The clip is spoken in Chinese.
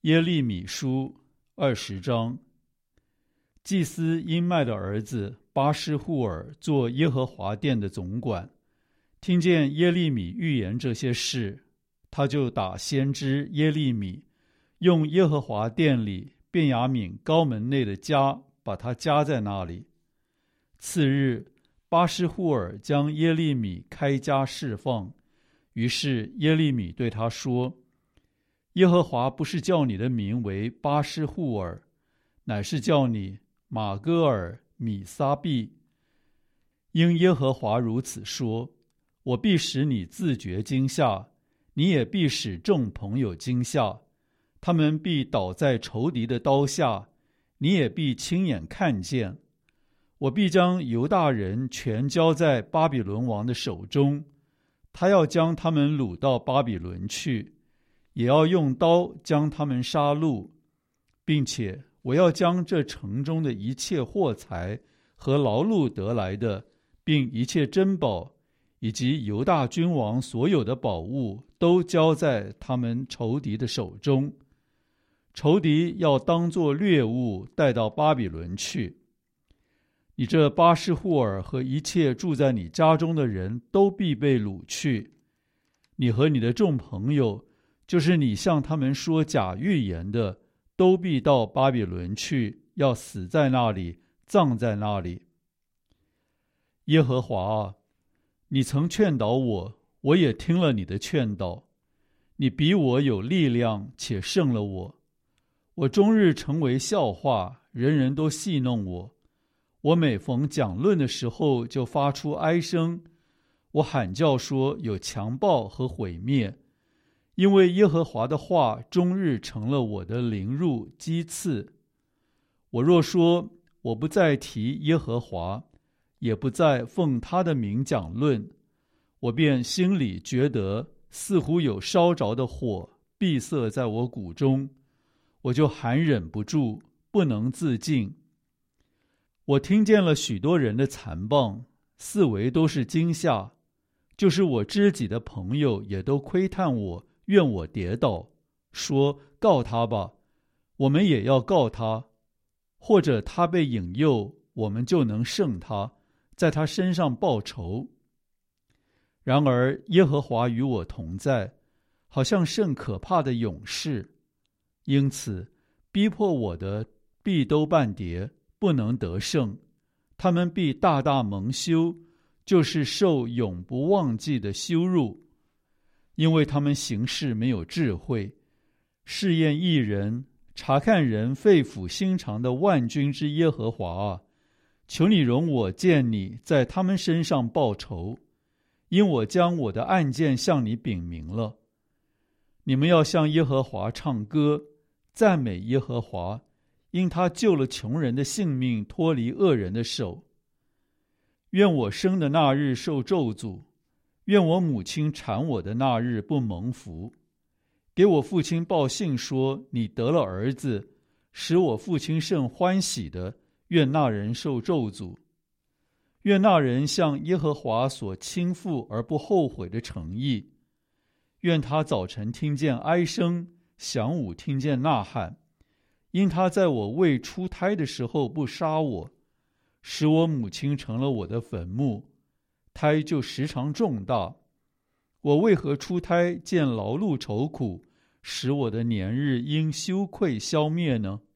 耶利米书20章。祭司因麦的儿子巴施户尔做耶和华殿的总管，听见耶利米预言这些事，他就打先知耶利米，用耶和华殿里便雅悯高门内的家把他夹在那里。次日，巴施户尔将耶利米开家释放，于是耶利米对他说：耶和华不是叫你的名为巴施户尔，乃是叫你马戈尔米撒毕。因耶和华如此说，我必使你自觉惊吓，你也必使众朋友惊吓，他们必倒在仇敌的刀下，你也必亲眼看见。我必将犹大人全交在巴比伦王的手中，他要将他们掳到巴比伦去，也要用刀将他们杀戮，并且我要将这城中的一切货财和劳碌得来的，并一切珍宝，以及犹大君王所有的宝物，都交在他们仇敌的手中。仇敌要当作掠物带到巴比伦去。你这巴施户尔和一切住在你家中的人都必被掳去。你和你的众朋友，就是你向他们说假预言的，都必到巴比伦去，要死在那里，葬在那里。耶和华啊，你曾劝导我，我也听了你的劝导。你比我有力量，且胜了我。我终日成为笑话，人人都戏弄我。我每逢讲论的时候，就发出哀声。我喊叫说，有强暴和毁灭。因为耶和华的话终日成了我的凌辱讥刺。我若说我不再提耶和华，也不再奉他的名讲论，我便心里觉得似乎有烧着的火闭塞在我骨中，我就含忍不住，不能自禁。我听见了许多人的残谤，四围都是惊吓，就是我知己的朋友也都窥探我，愿我跌倒，说告他吧，我们也要告他，或者他被引诱，我们就能胜他，在他身上报仇。然而耶和华与我同在，好像甚可怕的勇士，因此逼迫我的必都半跌，不能得胜，他们必大大蒙羞，就是受永不忘记的羞辱。因为他们行事没有智慧，试验义人，查看人肺腑心肠的万军之耶和华啊，求你容我见你在他们身上报仇，因我将我的案件向你禀明了。你们要向耶和华唱歌，赞美耶和华，因他救了穷人的性命，脱离恶人的手。愿我生的那日受咒诅，愿我母亲产我的那日不蒙福。给我父亲报信说，你得了儿子，使我父亲甚欢喜的，愿那人受咒诅。愿那人向耶和华所倾覆而不后悔的诚意。愿他早晨听见哀声，晌午听见呐喊。因他在我未出胎的时候不杀我，使我母亲成了我的坟墓，胎就时常重大。我为何出胎见劳碌愁苦，使我的年日因羞愧消灭呢？